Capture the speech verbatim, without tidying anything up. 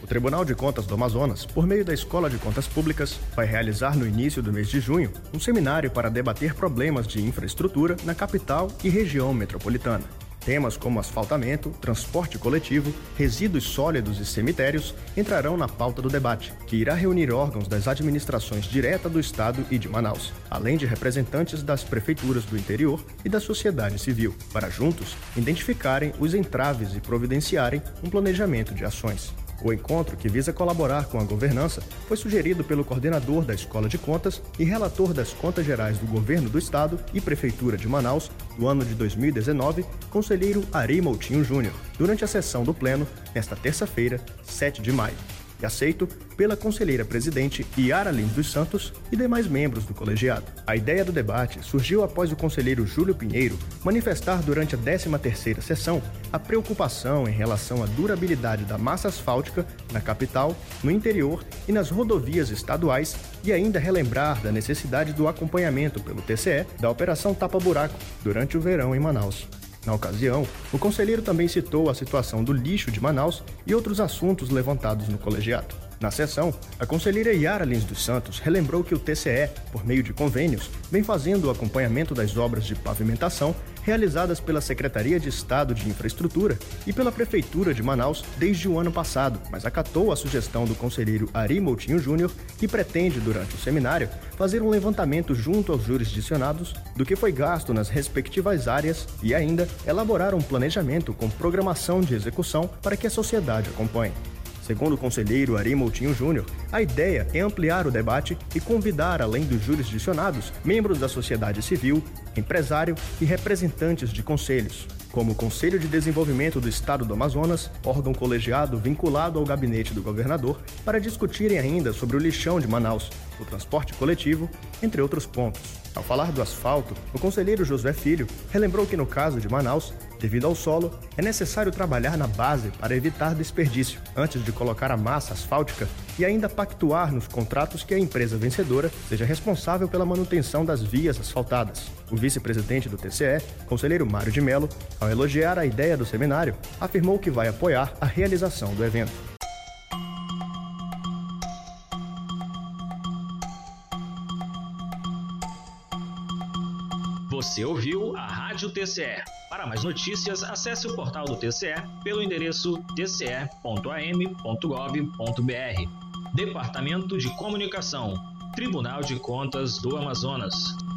Tribunal de Contas do Amazonas, por meio da Escola de Contas Públicas, vai realizar no início do mês de junho um seminário para debater problemas de infraestrutura na capital e região metropolitana. Temas como asfaltamento, transporte coletivo, resíduos sólidos e cemitérios entrarão na pauta do debate, que irá reunir órgãos das administrações direta do Estado e de Manaus, além de representantes das prefeituras do interior e da sociedade civil, para juntos identificarem os entraves e providenciarem um planejamento de ações. O encontro, que visa colaborar com a governança, foi sugerido pelo coordenador da Escola de Contas e relator das Contas Gerais do Governo do Estado e Prefeitura de Manaus, do ano de dois mil e dezenove, conselheiro Ari Moutinho Júnior, durante a sessão do Pleno, nesta terça-feira, sete de maio. E aceito pela conselheira presidente Yara Lins dos Santos e demais membros do colegiado. A ideia do debate surgiu após o conselheiro Júlio Pinheiro manifestar durante a décima terceira sessão a preocupação em relação à durabilidade da massa asfáltica na capital, no interior e nas rodovias estaduais, e ainda relembrar da necessidade do acompanhamento pelo T C E da Operação Tapa Buraco durante o verão em Manaus. Na ocasião, o conselheiro também citou a situação do lixo de Manaus e outros assuntos levantados no colegiado. Na sessão, a conselheira Yara Lins dos Santos relembrou que o T C E, por meio de convênios, vem fazendo o acompanhamento das obras de pavimentação realizadas pela Secretaria de Estado de Infraestrutura e pela Prefeitura de Manaus desde o ano passado, mas acatou a sugestão do conselheiro Ari Moutinho Júnior, que pretende, durante o seminário, fazer um levantamento junto aos jurisdicionados do que foi gasto nas respectivas áreas e ainda elaborar um planejamento com programação de execução para que a sociedade acompanhe. Segundo o conselheiro Ari Moutinho Júnior, a ideia é ampliar o debate e convidar, além dos jurisdicionados, membros da sociedade civil, empresário e representantes de conselhos, como o Conselho de Desenvolvimento do Estado do Amazonas, órgão colegiado vinculado ao gabinete do governador, para discutirem ainda sobre o lixão de Manaus, o transporte coletivo, entre outros pontos. Ao falar do asfalto, o conselheiro Josué Filho relembrou que no caso de Manaus, devido ao solo, é necessário trabalhar na base para evitar desperdício, antes de colocar a massa asfáltica e ainda pactuar nos contratos que a empresa vencedora seja responsável pela manutenção das vias asfaltadas. O vice-presidente do T C E, conselheiro Mário de Mello, ao elogiar a ideia do seminário, afirmou que vai apoiar a realização do evento. Você ouviu a Rádio T C E. Para mais notícias, acesse o portal do T C E pelo endereço t c e ponto a m ponto gov ponto b r. Departamento de Comunicação, Tribunal de Contas do Amazonas.